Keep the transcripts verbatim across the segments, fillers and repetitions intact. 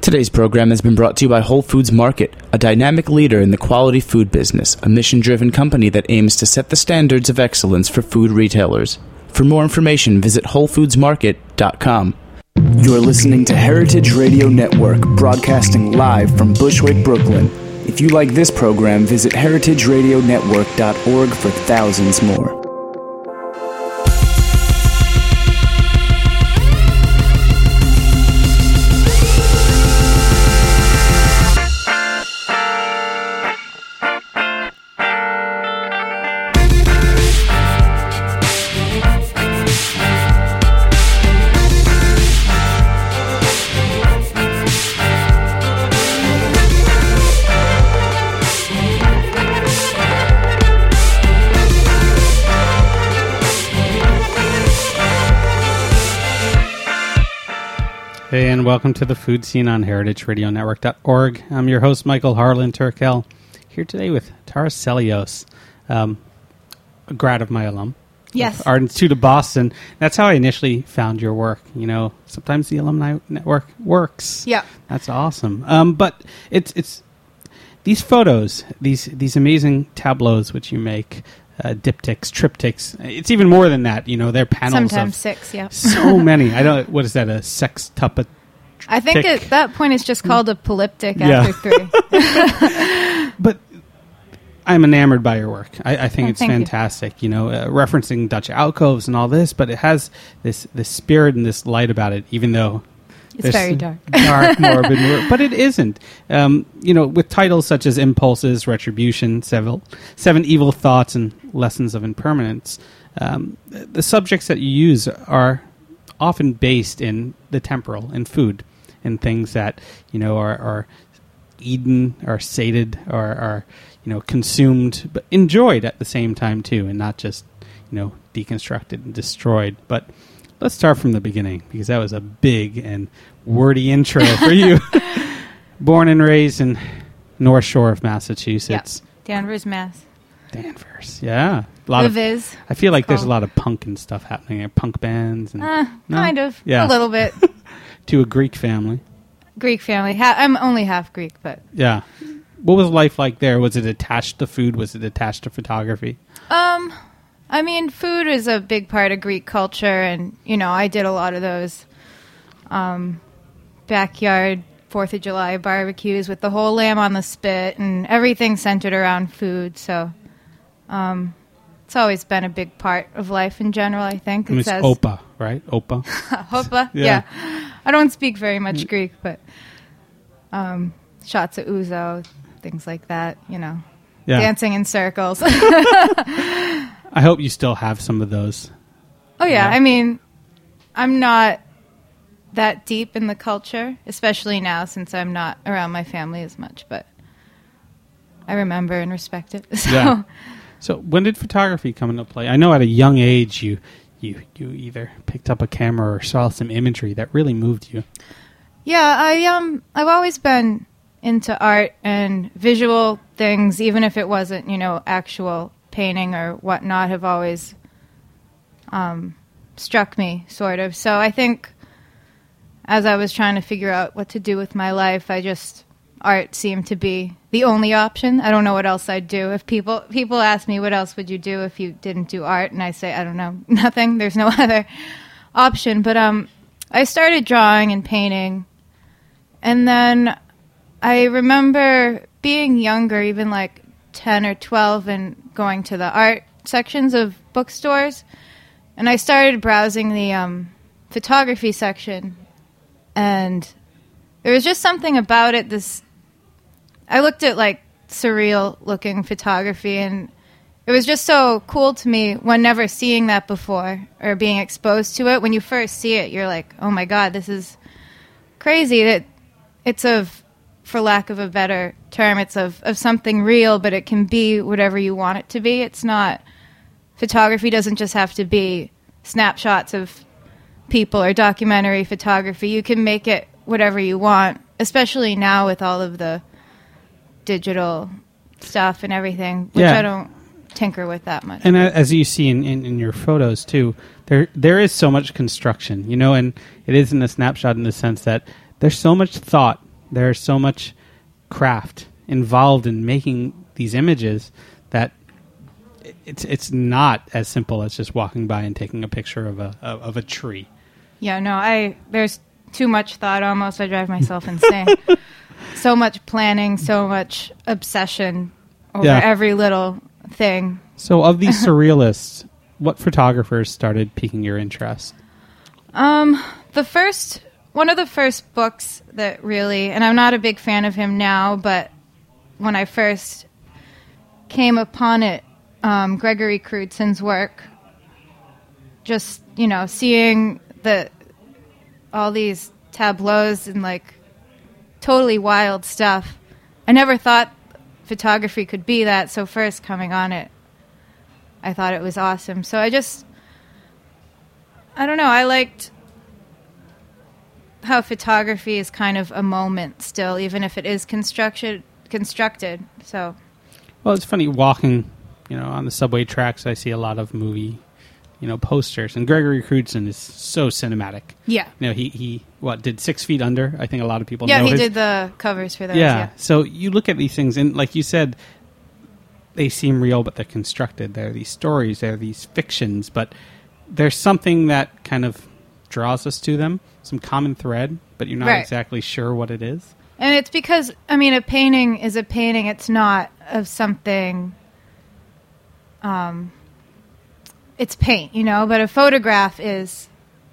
Today's program has been brought to you by Whole Foods Market, a dynamic leader in the quality food business, a mission-driven company that aims to set the standards of excellence for food retailers. For more information, visit whole foods market dot com. You're listening to Heritage Radio Network, broadcasting live from Bushwick, Brooklyn. If you like this program, visit heritage radio network dot org for thousands more. Hey, and welcome to the Food Scene on heritage radio network dot org. I'm your host, Michael Harlan Turkel, here today with Tara Sellios, um, a grad of my alum. Yes. Art Institute of Boston. That's how I initially found your work. You know, sometimes the alumni network works. Yeah. That's awesome. Um, but it's it's these photos, these these amazing tableaus which you make, uh, diptychs, triptychs. It's even more than that. You know, they're panels. Sometimes of six. Yeah. So many. I don't. What is that? A sextuple? I think at that point it's just called a polyptych Yeah. after three. But I'm enamored by your work. I, I think Oh, it's thank you. fantastic. You, know, uh, referencing Dutch alcoves and all this, but it has this this spirit and this light about it, even though It's there's very dark. dark, morbid, mor- but it isn't. Um, you know, with titles such as Impulses, Retribution, Seven, Seven Evil Thoughts, and Lessons of Impermanence, um, the subjects that you use are often based in the temporal, in food, and things that, you know, are, are eaten, are sated, or are, you know, consumed, but enjoyed at the same time too, and not just, you know, deconstructed and destroyed. But let's start from the beginning, because that was a big and wordy intro for you. Born and raised in North Shore of Massachusetts. Danvers, Mass. Danvers, yeah. A lot The of, Viz. I feel like there's a called. lot of punk and stuff happening there, punk bands. And, Uh, no? Kind of. Yeah. A little bit. To a Greek family. Greek family. Ha- I'm only half Greek, but... Yeah. What was life like there? Was it attached to food? Was it attached to photography? Um, I mean, food is a big part of Greek culture, and, you know, I did a lot of those um, backyard Fourth of July barbecues with the whole lamb on the spit, and everything centered around food, so... Um, it's always been a big part of life in general, I think. It was says, Opa, right? Opa. Hopa? Yeah. Yeah. I don't speak very much Greek, but um, shots of ouzo, things like that, you know. Yeah. Dancing in circles. I hope you still have some of those. Oh, yeah. Yeah. I mean, I'm not that deep in the culture, especially now since I'm not around my family as much, but I remember and respect it. So. Yeah. So when did photography come into play? I know at a young age you, you, you either picked up a camera or saw some imagery that really moved you. Yeah, I um I've always been into art and visual things, even if it wasn't, you know, actual painting or whatnot, have always um struck me, sort of. So I think as I was trying to figure out what to do with my life, I just art seemed to be the only option. I don't know what else I'd do. If people people ask me what else would you do if you didn't do art, and I say, I don't know, nothing. There's no other option. But um, I started drawing and painting, and then I remember being younger, even like ten or twelve, and going to the art sections of bookstores, and I started browsing the um, photography section, and there was just something about it, this... I looked at, like, surreal-looking photography, and it was just so cool to me when never seeing that before or being exposed to it. When you first see it, you're like, oh, my God, this is crazy. That it's of, for lack of a better term, it's of, of something real, but it can be whatever you want it to be. It's not... Photography doesn't just have to be snapshots of people or documentary photography. You can make it whatever you want, especially now with all of the digital stuff and everything, which Yeah. I don't tinker with that much. And a- as you see in, in, in your photos too, there there is so much construction, you know, and it isn't a snapshot in the sense that there's so much thought There's so much craft involved in making these images that it's it's not as simple as just walking by and taking a picture of a of, of a tree. Yeah, no, I there's too much thought almost. I drive myself insane. So much planning, so much obsession over Yeah. every little thing. So of these surrealists, what photographers started piquing your interest? Um, the first, one of the first books that really, and I'm not a big fan of him now, but when I first came upon it, um, Gregory Crewdson's work, just, you know, seeing the, all these tableaus and like totally wild stuff. I never thought photography could be that, so first coming on it, I thought it was awesome. So I just, I don't know, I liked how photography is kind of a moment still, even if it is constructed. constructed. So, Well, it's funny, walking, you know, on the subway tracks, I see a lot of movie, you know, posters, and Gregory Crewdson is so cinematic. yeah. You know, he, he what, did Six Feet Under? I think a lot of people Yeah, know he his- did the covers for those. Yeah. Yeah. So you look at these things, and like you said, they seem real, but they're constructed. They're these stories, they're these fictions, but there's something that kind of draws us to them, some common thread, but you're not Right. exactly sure what it is. And it's because, I mean, a painting is a painting. It's not of something, um, it's paint, you know, but a photograph is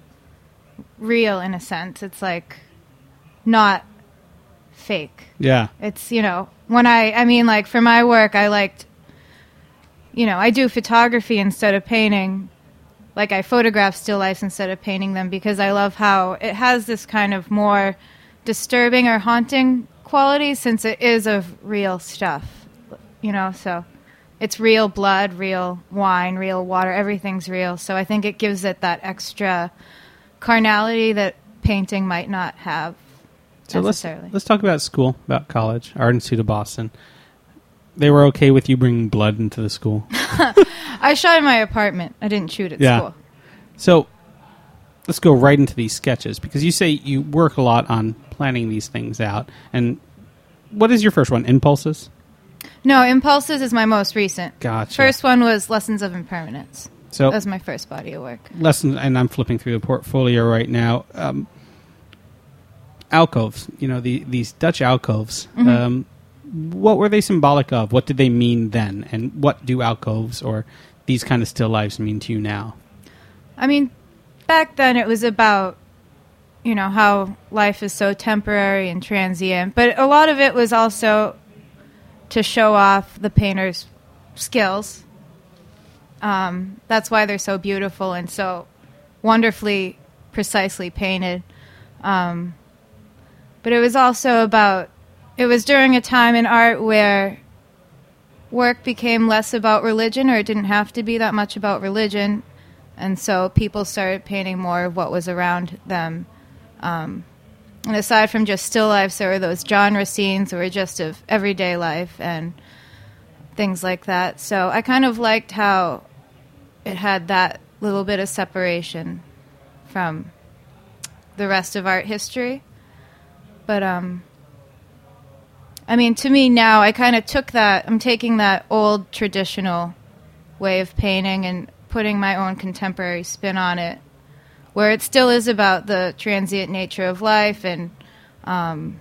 real in a sense. It's like not fake. Yeah. It's, you know, when I, I mean, like for my work, I liked, you know, I do photography instead of painting. Like I photograph still lifes instead of painting them because I love how it has this kind of more disturbing or haunting quality since it is of real stuff, you know, so it's real blood, real wine, real water, everything's real. So I think it gives it that extra carnality that painting might not have So let's necessarily. let's talk about school, about college, Art Institute of Boston. They were okay with you bringing blood into the school. I shot in my apartment. I didn't shoot at Yeah. school. So let's go right into these sketches, because you say you work a lot on planning these things out. And what is your first one? Impulses? No, Impulses is my most recent. Gotcha. First one was Lessons of Impermanence. So That was my first body of work. lessons, and I'm flipping through the portfolio right now. Um, alcoves, you know, the, these Dutch alcoves. Mm-hmm. Um, what were they symbolic of? What did they mean then? And what do alcoves or these kind of still lives mean to you now? I mean, back then it was about, you know, how life is so temporary and transient. But a lot of it was also to show off the painter's skills. Um, that's why they're so beautiful and so wonderfully, precisely painted. Um, but it was also about, it was during a time in art where work became less about religion, or it didn't have to be that much about religion. And so people started painting more of what was around them. Um, and aside from just still lifes, there were those genre scenes that were just of everyday life and things like that. So I kind of liked how it had that little bit of separation from the rest of art history. But, um, I mean, to me now, I kind of took that, I'm taking that old traditional way of painting and putting my own contemporary spin on it, where it still is about the transient nature of life and um,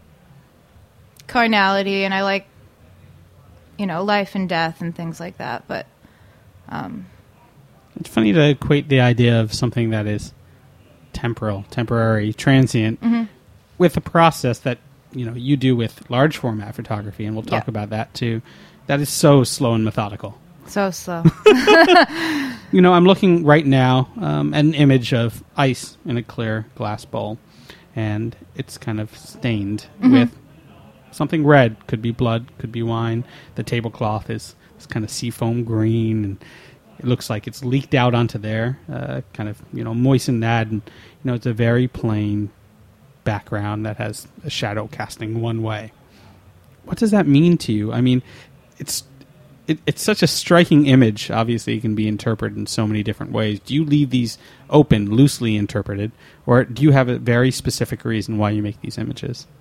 carnality, and I like, you know, life and death and things like that. But um, It's funny to equate the idea of something that is temporal, temporary, transient, mm-hmm. with a process that, you know, you do with large format photography, and we'll talk Yeah. about that too. That is so slow and methodical. so slow. You know, I'm looking right now um, at an image of ice in a clear glass bowl, and it's kind of stained Mm-hmm. with something red. Could be blood, could be wine. The tablecloth is this kind of seafoam green, and it looks like it's leaked out onto there. Uh, kind of, you know, moistened that, and you know, it's a very plain background that has a shadow casting one way. What does that mean to you? I mean, it's it, it's such a striking image. Obviously, it can be interpreted in so many different ways. Do you leave these open, loosely interpreted, or do you have a very specific reason why you make these images?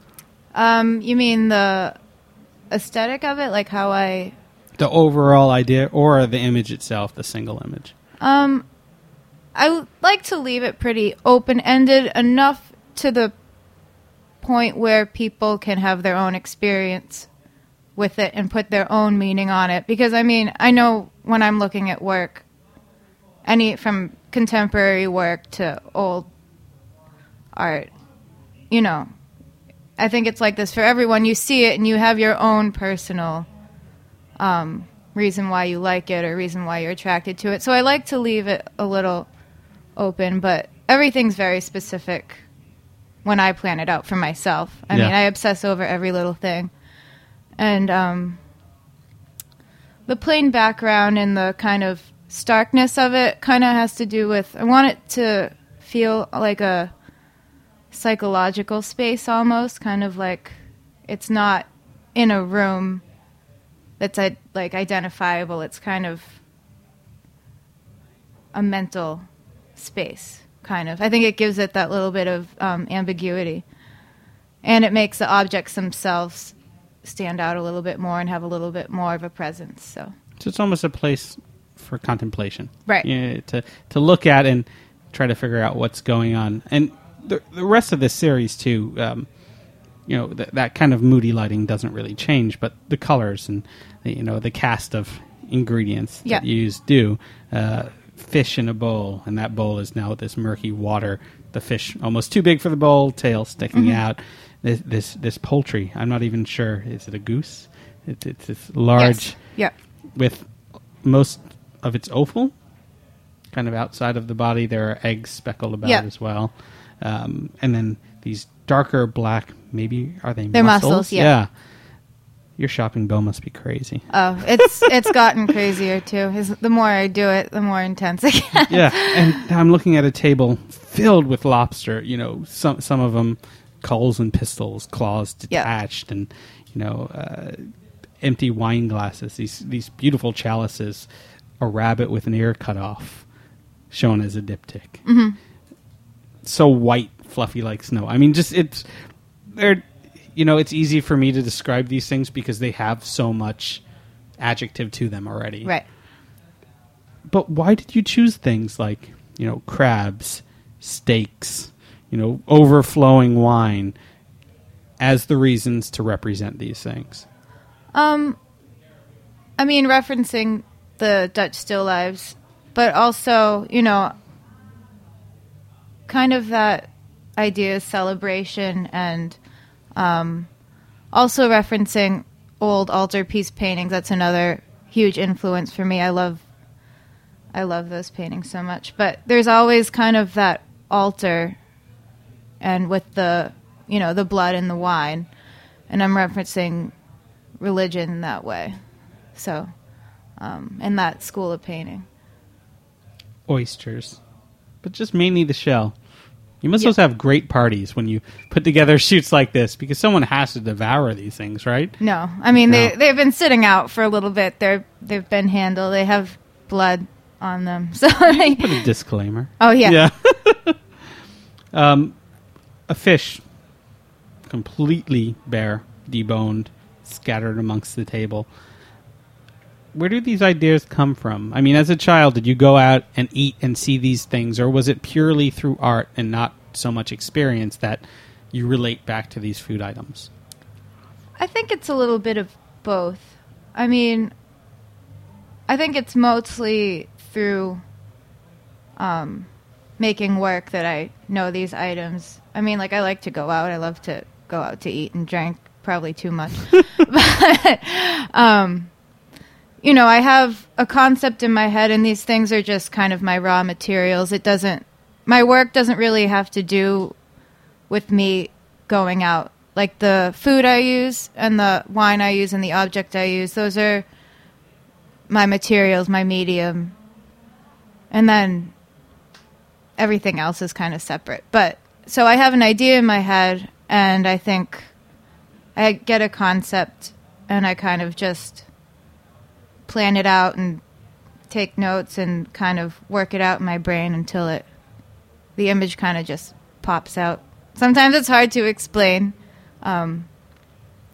Um, you mean the aesthetic of it, like how I? The overall idea, or the image itself, the single image. Um, I w- like to leave it pretty open-ended, enough to the point where people can have their own experience with it and put their own meaning on it. Because, I mean, I know when I'm looking at work, any from contemporary work to old art, you know, I think it's like this for everyone. You see it and you have your own personal um, reason why you like it or reason why you're attracted to it. So I like to leave it a little open, but everything's very specific when I plan it out for myself. I Yeah. mean, I obsess over every little thing. And um, the plain background and the kind of starkness of it kind of has to do with, I want it to feel like a psychological space almost, kind of like it's not in a room that's uh, like identifiable. It's kind of a mental space, kind of. I think it gives it that little bit of um, ambiguity. And it makes the objects themselves stand out a little bit more and have a little bit more of a presence. So, So it's almost a place for contemplation. Right. Yeah, to, to look at and try to figure out what's going on. And the, the rest of this series, too, um, you know, th- that kind of moody lighting doesn't really change, but the colors and, the, you know, the cast of ingredients Yeah. that you use do. Uh, fish in a bowl, and that bowl is now this murky water. The fish almost too big for the bowl, tail sticking Mm-hmm. out. This, this this poultry, I'm not even sure. Is it a goose? It, it's this large, yes. Yeah. with most of its offal kind of outside of the body. There are eggs speckled about Yeah. as well. Um, and then these darker black, maybe, are they They're mussels? mussels, yeah. Your shopping bill must be crazy. Oh, it's it's gotten crazier too. Is the more I do it, the more intense it gets. Yeah, and I'm looking at a table filled with lobster. You know, some some of them culls and pistols, claws Yeah. detached, and you know, uh, empty wine glasses. These these beautiful chalices, a rabbit with an ear cut off, shown as a diptych. Mm-hmm. So white, fluffy like snow. I mean, just it's they're. You know, it's easy for me to describe these things because they have so much adjective to them already. Right. But why did you choose things like, you know, crabs, steaks, you know, overflowing wine as the reasons to represent these things? Um, I mean, referencing the Dutch still lives, but also, you know, kind of that idea of celebration and um, also referencing old altarpiece paintings. That's another huge influence for me. I love, I love those paintings so much. But there's always kind of that altar, and with the, you know, the blood and the wine, and I'm referencing religion in that way. So, um, in that school of painting. Oysters. But just mainly the shell. You must Yeah. also have great parties when you put together shoots like this, because someone has to devour these things, right? No, I mean, they, No. they've been sitting out for a little bit. They're, they've been handled. They have blood on them. So, like, Put a disclaimer. oh, yeah. Yeah. um, a fish, completely bare, deboned, scattered amongst the table. Where do these ideas come from? I mean, as a child, did you go out and eat and see these things, or was it purely through art and not so much experience that you relate back to these food items? I think it's a little bit of both. I mean, I think it's mostly through um, making work that I know these items. I mean, like, I like to go out. I love to go out to eat and drink, probably too much. but, um, you know, I have a concept in my head, and these things are just kind of my raw materials. It doesn't, my work doesn't really have to do with me going out. Like the food I use and the wine I use and the object I use, those are my materials, my medium. And then everything else is kind of separate. But so I have an idea in my head, and I think I get a concept, and I kind of just plan it out and take notes and kind of work it out in my brain until it, the image kind of just pops out. Sometimes it's hard to explain, um,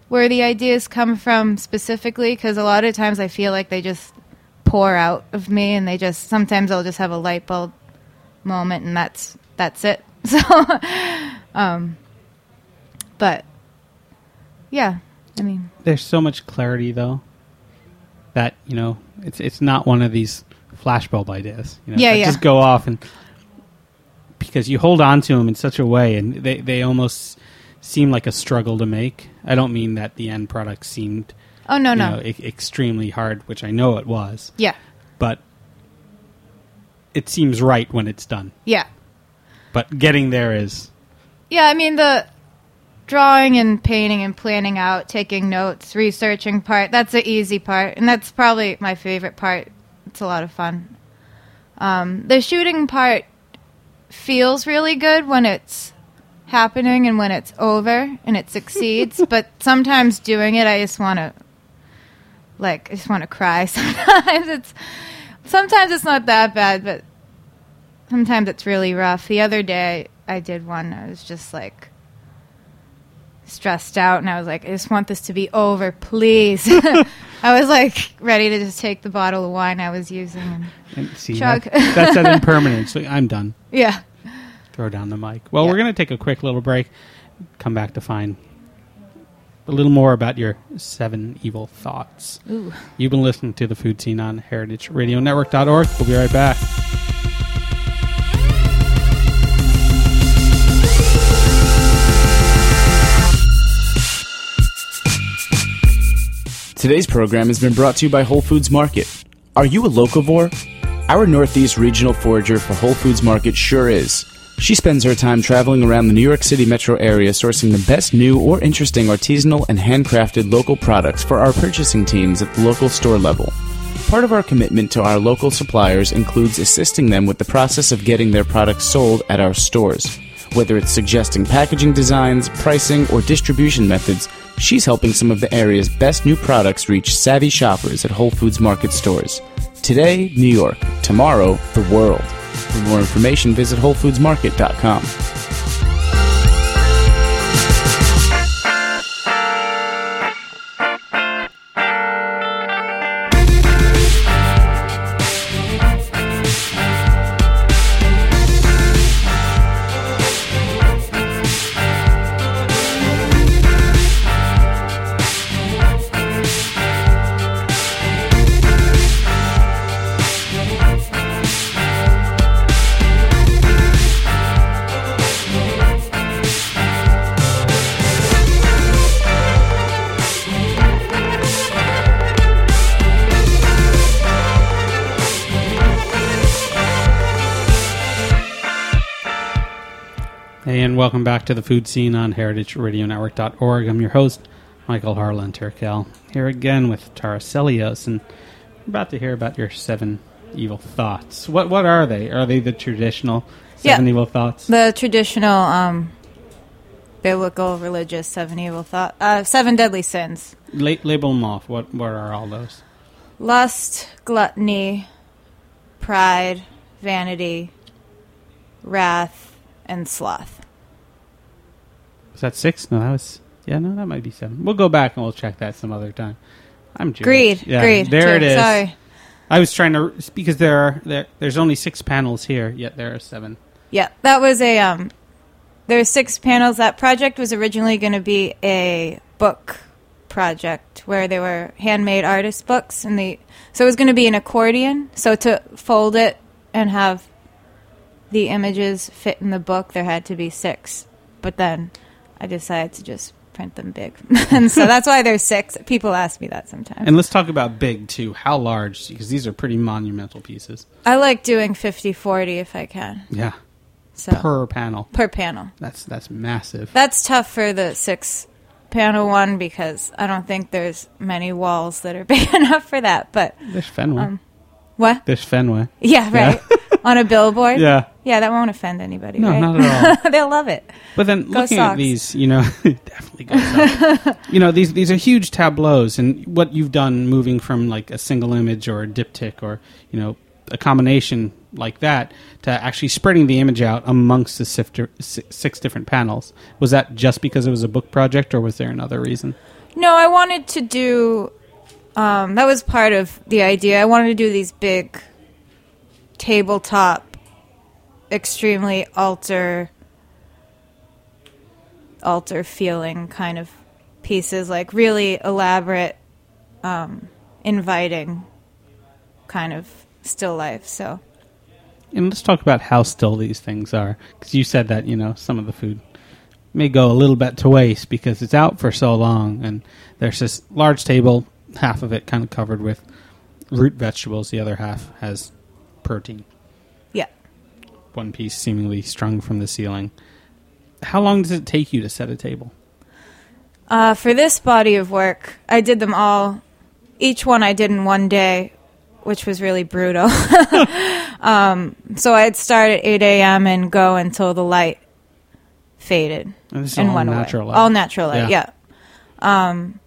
where the ideas come from specifically, because a lot of times I feel like they just pour out of me, and they just sometimes I'll just have a light bulb moment, and that's that's it. So, um, but yeah, I mean, there's so much clarity though that you know it's it's not one of these flashbulb ideas. You know, yeah, that yeah. Just go off, and because you hold on to them in such a way, and they they almost seem like a struggle to make. I don't mean that the end product seemed oh no you no know, e- extremely hard, which I know it was. Yeah, but it seems right when it's done. Yeah, but getting there is yeah. I mean, the drawing and painting and planning out, taking notes, researching part, that's the easy part, and that's probably my favorite part. It's a lot of fun. Um, the shooting part feels really good when it's happening and when it's over and it succeeds, but sometimes doing it, I just want to, like, I just want to cry. Sometimes it's, sometimes it's not that bad, but sometimes it's really rough. The other day, I did one. I was just like stressed out, and I was like, I just want this to be over, please. I was like ready to just take the bottle of wine I was using and, and see, chug. That, that's that impermanence. Like, I'm done. Yeah. Throw down the mic. Well, Yeah. we're going to take a quick little break. Come back to find a little more about your seven evil thoughts. Ooh. You've been listening to The Food Scene on heritage radio network dot org. We'll be right back. Today's program has been brought to you by Whole Foods Market. Are you a locavore? Our Northeast regional forager for Whole Foods Market sure is. She spends her time traveling around the New York City metro area sourcing the best new or interesting artisanal and handcrafted local products for our purchasing teams at the local store level. Part of our commitment to our local suppliers includes assisting them with the process of getting their products sold at our stores. Whether it's suggesting packaging designs, pricing, or distribution methods, she's helping some of the area's best new products reach savvy shoppers at Whole Foods Market stores. Today, New York. Tomorrow, the world. For more information, visit whole foods market dot com. Hey, and welcome back to The Food Scene on heritage radio network dot org. I'm your host, Michael Harlan Turkel, here again with Tara Celios, and we're about to hear about your seven evil thoughts. What what are they? Are they the traditional seven Yeah. evil thoughts? The traditional um, biblical religious seven evil thought, uh, seven deadly sins. La- label them off. What what are all those? Lust, gluttony, pride, vanity, wrath, and sloth. Was that six? No, that was... Yeah, no, that might be seven. We'll go back and we'll check that some other time. I'm Jewish. Greed. Yeah, Greed. there too. it is. Sorry. I was trying to... Because there are there, there's only six panels here, yet there are seven. Yeah, that was a... Um, there were six panels. That project was originally going to be a book project where they were handmade artist books. and the So it was going to be an accordion. So to fold it and have the images fit in the book, there had to be six. But then I decided to just print them big. And so that's why there's six. People ask me that sometimes. And let's talk about big, too. How large? Because these are pretty monumental pieces. I like doing fifty forty if I can. Yeah. So Per panel. per panel. That's that's massive. That's tough for the six panel one because I don't think there's many walls that are big enough for that. But There's Fenway. um, what? There's Fenway. Yeah, right. On a billboard. Yeah. Yeah, that won't offend anybody. No, right? not at all. They'll love it. But then Go looking at Sox. these, you know, definitely go Sox. You know, these these are huge tableaus, and what you've done moving from like a single image or a diptych or, you know, a combination like that to actually spreading the image out amongst the sifter, si- six different panels. Was that just because it was a book project, or was there another reason? No, I wanted to do. Um, that was part of the idea. I wanted to do these big tabletop, extremely altar, altar feeling kind of pieces, like really elaborate, um, inviting kind of still life. So, and let's talk about how still these things are, because you said that, you know, some of the food may go a little bit to waste because it's out for so long, and there's this large table, half of it kind of covered with root vegetables, the other half has protein. Yeah. One piece seemingly strung from the ceiling. How long does it take you to set a table? Uh, for this body of work, I did them all. Each one I did in one day, which was really brutal. um, so I'd start at eight a.m. and go until the light faded And this is and all went natural away. light. All natural light, Yeah. yeah. Um,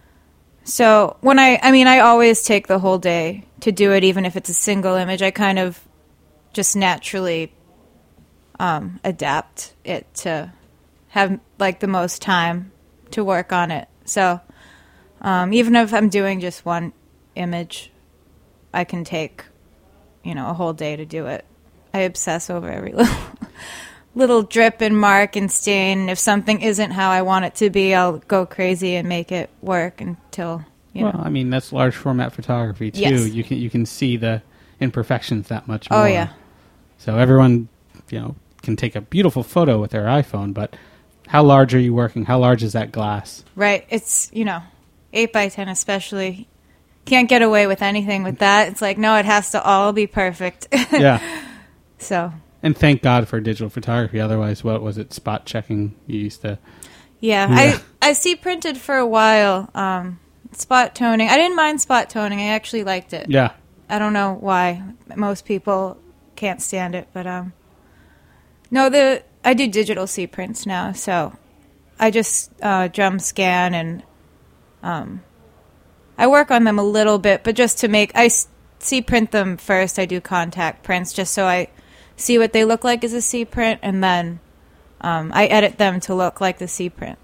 so when I, I mean, I always take the whole day to do it, even if it's a single image. I kind of just naturally um, adapt it to have like the most time to work on it. So um, even if I'm doing just one image, I can take, you know, a whole day to do it. I obsess over every little little drip and mark and stain. If something isn't how I want it to be, I'll go crazy and make it work until, you well, know. I mean, that's large format photography too. Yes. You can you can see the imperfections that much more. Oh, yeah. So everyone, you know, can take a beautiful photo with their iPhone, but how large are you working? How large is that glass? Right. It's, you know, eight by ten especially. Can't get away with anything with that. It's like, no, it has to all be perfect. Yeah. So, And thank God for digital photography. Otherwise, what was it? Spot checking. You used to. yeah. Yeah. I, I see printed for a while. Um, spot toning. I didn't mind spot toning. I actually liked it. Yeah. I don't know why. Most people can't stand it, but um, no, the I do digital C prints now, so I just uh, drum scan and um, I work on them a little bit, but just to make I C print them first. I do contact prints just so I see what they look like as a C print, and then um, I edit them to look like the C print.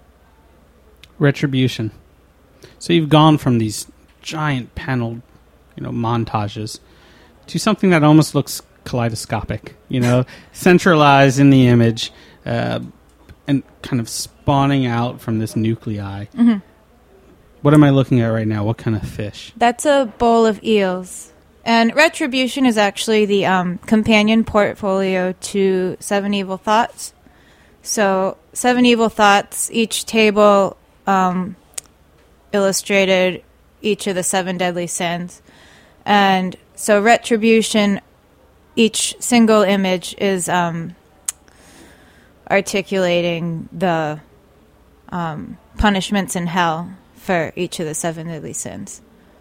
Retribution. So you've gone from these giant paneled, you know, montages to something that almost looks kaleidoscopic, you know, centralized in the image, uh, and kind of spawning out from this nuclei. Mm-hmm. What am I looking at right now? What kind of fish? That's a bowl of eels. And Retribution is actually the um, companion portfolio to Seven Evil Thoughts. So, Seven Evil Thoughts, each table um, illustrated each of the seven deadly sins. And so, Retribution, each single image is um, articulating the um, punishments in hell for each of the seven deadly sins.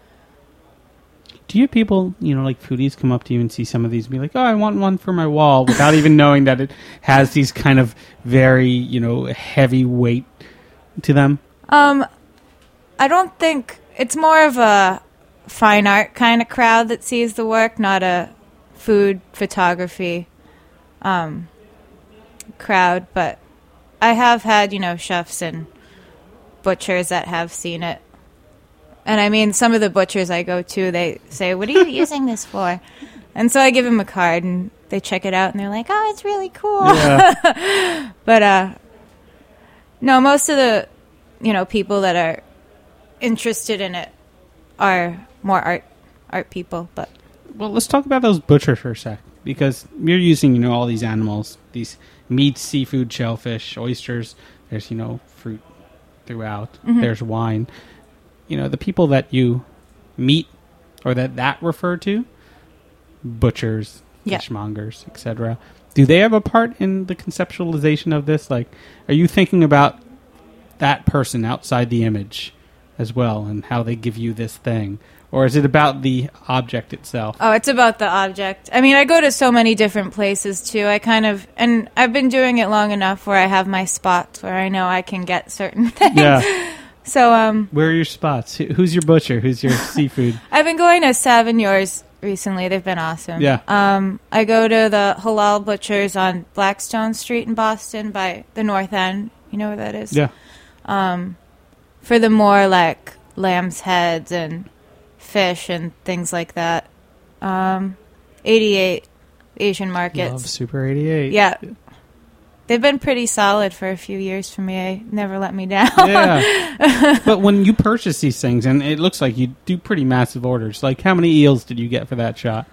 Do you have people, you know, like foodies come up to you and see some of these and be like, oh, I want one for my wall, without even knowing that it has these kind of very, you know, heavy weight to them? Um, I don't think it's more of a fine art kind of crowd that sees the work, not a food photography um, crowd. But I have had, you know, chefs and butchers that have seen it. And I mean, some of the butchers I go to, they say, what are you using this for? And so I give them a card and they check it out and they're like, oh, it's really cool. Yeah. But, uh, no, most of the, you know, people that are interested in it are more art, art people, but. Well, let's talk about those butchers for a sec, because you're using, you know, all these animals, these meats, seafood, shellfish, oysters. There's, you know, fruit throughout. Mm-hmm. There's wine. You know, the people that you meet or that that refer to, butchers, Yeah. fishmongers, et cetera, do they have a part in the conceptualization of this? Like, are you thinking about that person outside the image as well and how they give you this thing? Or is it about the object itself? Oh, it's about the object. I mean, I go to so many different places, too. I kind of, and I've been doing it long enough where I have my spots where I know I can get certain things. Yeah. So, um... where are your spots? Who- Who's your butcher? Who's your seafood? I've been going to Savignors recently. They've been awesome. Yeah. Um, I go to the Halal Butchers on Blackstone Street in Boston by the North End. You know where that is? Yeah. Um, for the more like lamb's heads and fish and things like that. Um, eighty-eight Asian markets. Love Super eighty-eight. Yeah. They've been pretty solid for a few years for me. They never let me down. Yeah. But when you purchase these things, and it looks like you do pretty massive orders, like how many eels did you get for that shot?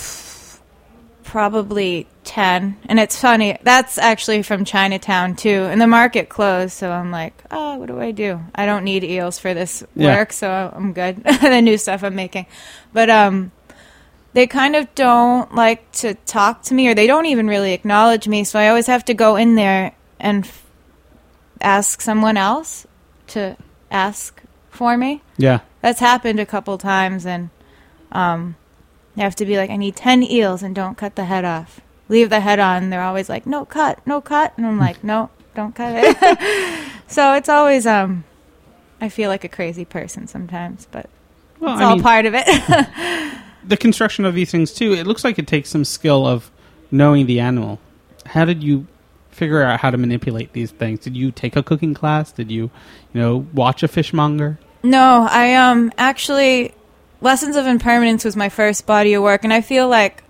Probably ten. And it's funny, that's actually from Chinatown too. And the market closed, so I'm like, oh, what do I do? I don't need eels for this Yeah. work, so I'm good. The new stuff I'm making. But um, they kind of don't like to talk to me, or they don't even really acknowledge me, so I always have to go in there and f- ask someone else to ask for me. Yeah. That's happened a couple times, and um, you have to be like, I need ten eels and don't cut the head off. Leave the head on. They're always like, no cut, no cut. And I'm like, no, don't cut it. So it's always, um, I feel like a crazy person sometimes, but Well, it's I all mean, part of it. the construction of these things, too, it looks like it takes some skill of knowing the animal. How did you figure out how to manipulate these things? Did you take a cooking class? Did you, you know, watch a fishmonger? No, I um actually Lessons of Impermanence was my first body of work, and I feel like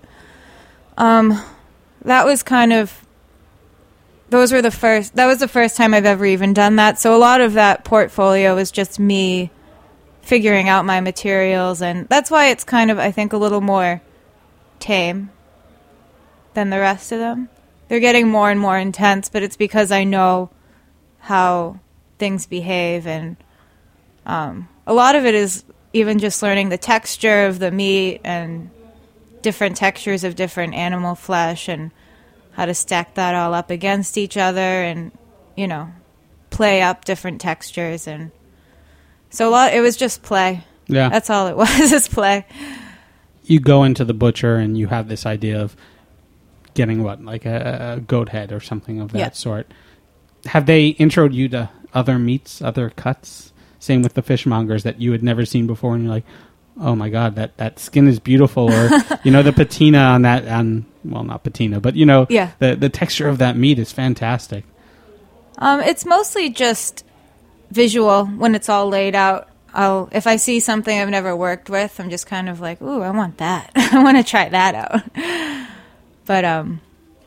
um that was kind of those were the first that was the first time I've ever even done that. So a lot of that portfolio was just me figuring out my materials, and that's why it's kind of, I think, a little more tame than the rest of them. They're getting more and more intense, but it's because I know how things behave, and um, a lot of it is even just learning the texture of the meat and different textures of different animal flesh and how to stack that all up against each other and, you know, play up different textures. And so a lot, it was just play. Yeah. That's all it was, is play. You go into the butcher and you have this idea of getting what, like a, a goat head or something of that Yeah. sort. Have they introed you to other meats, other cuts? Same with the fishmongers that you had never seen before, and you're like, oh my god, that, that skin is beautiful, or you know, the patina on that, on well, not patina, but you know, Yeah. the the texture of that meat is fantastic. Um, it's mostly just visual when it's all laid out. I'll, if I see something I've never worked with, I'm just kind of like, ooh, I want that. I want to try that out. But, um,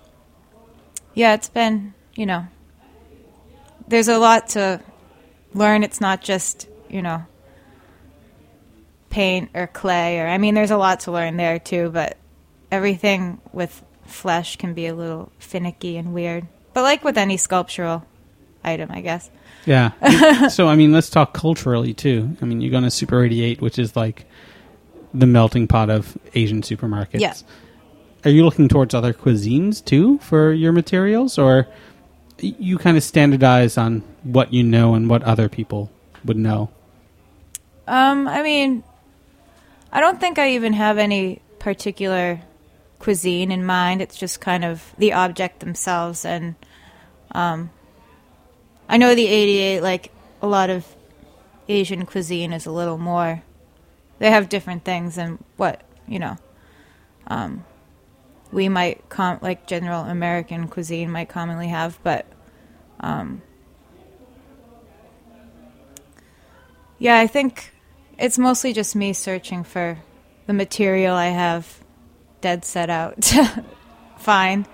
yeah, it's been, you know, there's a lot to learn. It's not just, you know, paint or clay, or, I mean, there's a lot to learn there too, but everything with flesh can be a little finicky and weird. But like with any sculptural item, I guess. Yeah. So, I mean, let's talk culturally, too. I mean, you're going to Super eighty-eight, which is like the melting pot of Asian supermarkets. Yeah. Are you looking towards other cuisines, too, for your materials? Or you kind of standardize on what you know and what other people would know? Um, I mean, I don't think I even have any particular cuisine in mind. It's just kind of the object themselves. And um, I know the eighty-eight, like a lot of Asian cuisine, is a little more. They have different things than what, you know, um, we might, com- like general American cuisine might commonly have. But um, yeah, I think it's mostly just me searching for the material I have dead set out to find.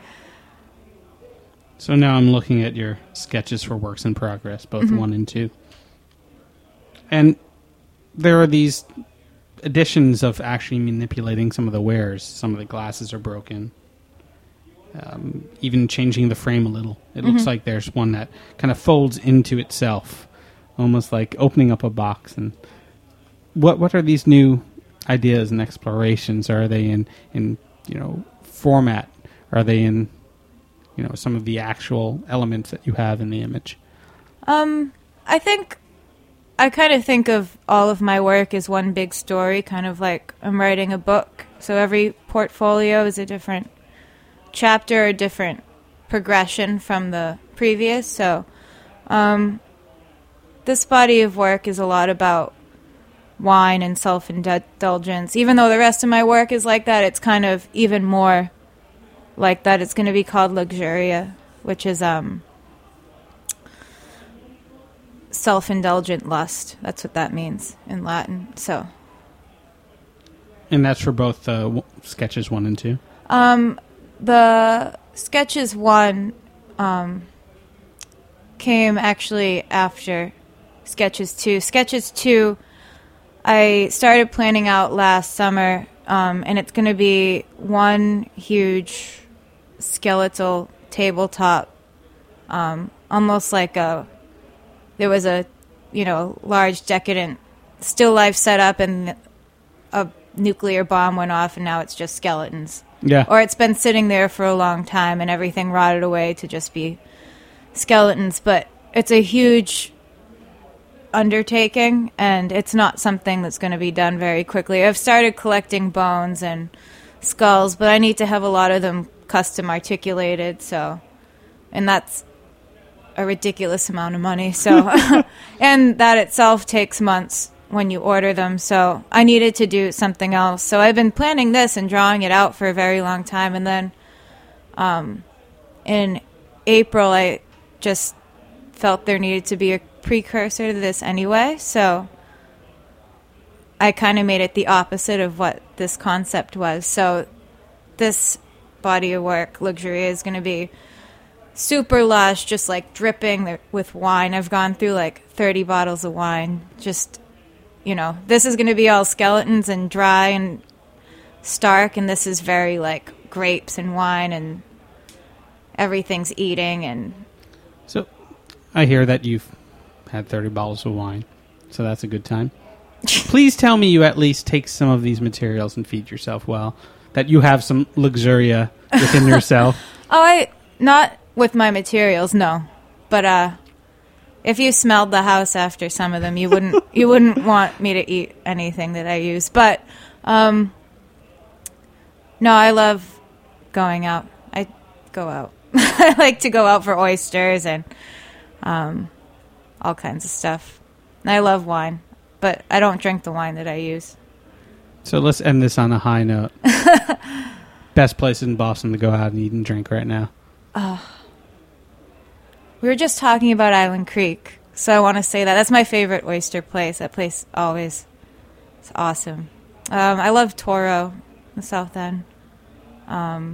So now I'm looking at your sketches for Works in Progress, both mm-hmm. one and two. And there are these additions of actually manipulating some of the wares. Some of the glasses are broken. Um, even changing the frame a little. It mm-hmm. looks like there's one that kind of folds into itself, almost like opening up a box. And what what are these new ideas and explorations? Are they in, in you know, format? Are they in, you know, some of the actual elements that you have in the image? Um, I think I kind of think of all of my work as one big story, kind of like I'm writing a book. So every portfolio is a different chapter, a different progression from the previous. So um, this body of work is a lot about wine and self-indulgence. Even though the rest of my work is like that, it's kind of even more like that. It's going to be called Luxuria, which is um self-indulgent lust. That's what that means in Latin. So, and that's for both uh, w- sketches one and two. Um, the sketches one um, came actually after sketches two. Sketches two, I started planning out last summer, um, and it's going to be one huge skeletal tabletop, um, almost like a, there was a, you know, large decadent still life set up and a nuclear bomb went off and now it's just skeletons. Yeah. Or it's been sitting there for a long time and everything rotted away to just be skeletons. But it's a huge undertaking, and it's not something that's going to be done very quickly. I've started collecting bones and skulls, but I need to have a lot of them custom articulated. So, and that's a ridiculous amount of money. So, and that itself takes months when you order them, so I needed to do something else. So I've been planning this and drawing it out for a very long time, and then um, in April I just felt there needed to be a precursor to this anyway, so I kind of made it the opposite of what this concept was. So this body of work, Luxuria, is going to be super lush, just like dripping with wine. I've gone through like thirty bottles of wine, just... You know, this is going to be all skeletons and dry and stark, and this is very, like, grapes and wine, and everything's eating. And so I hear that you've had thirty bottles of wine, so that's a good time. Please tell me you at least take some of these materials and feed yourself well, that you have some luxuria within yourself. Oh, I... Not with my materials, no. But, uh... if you smelled the house after some of them, you wouldn't you wouldn't want me to eat anything that I use. But um, no, I love going out. I go out. I like to go out for oysters and um, all kinds of stuff. And I love wine, but I don't drink the wine that I use. So let's end this on a high note. Best place in Boston to go out and eat and drink right now. Oh. We were just talking about Island Creek, so I want to say that. That's my favorite oyster place. That place always is awesome. Um, I love Toro, the South End. Um,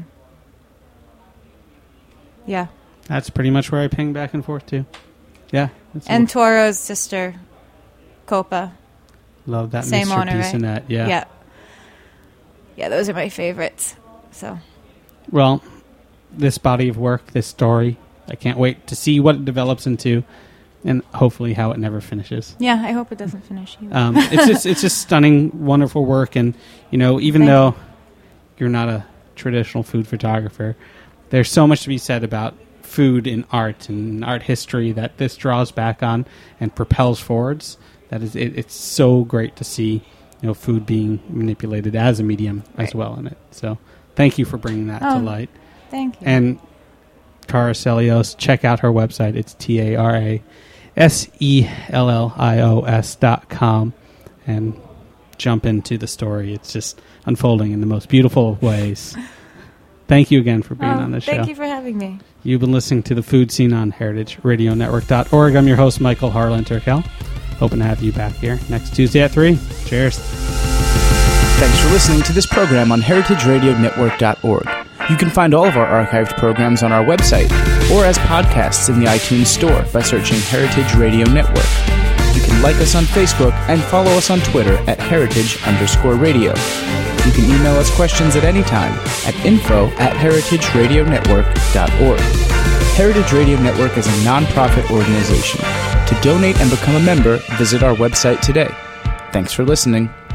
yeah. That's pretty much where I ping back and forth to. Yeah. And Toro's sister, Copa. Love that. Same Mister owner, right? Bissonette, yeah. Yeah. Yeah, those are my favorites. So. Well, this body of work, this story, I can't wait to see what it develops into, and hopefully how it never finishes. Yeah, I hope it doesn't finish either. Um, it's just it's just stunning, wonderful work, and you know, even Thank though you. you're not a traditional food photographer, there's so much to be said about food in art and art history that this draws back on and propels forwards. That is, it, it's so great to see, you know, food being manipulated as a medium right. as well in it. So, thank you for bringing that oh, to light. Thank you. And Tara Sellios, check out her website. It's T A R A S E L L I O S dot com, and jump into the story. It's just unfolding in the most beautiful ways. Thank you again for being oh, on the show. Thank you for having me. You've been listening to The Food Scene on heritage radio network dot org. I'm your host, Michael Harlan Turkel. Hoping to have you back here next Tuesday at three. Cheers. Thanks for listening to this program on heritage radio network dot org. You can find all of our archived programs on our website or as podcasts in the iTunes Store by searching Heritage Radio Network. You can like us on Facebook and follow us on Twitter at heritage underscore radio. You can email us questions at any time at info at heritage radio network dot org. Heritage Radio Network is a non-profit organization. To donate and become a member, visit our website today. Thanks for listening.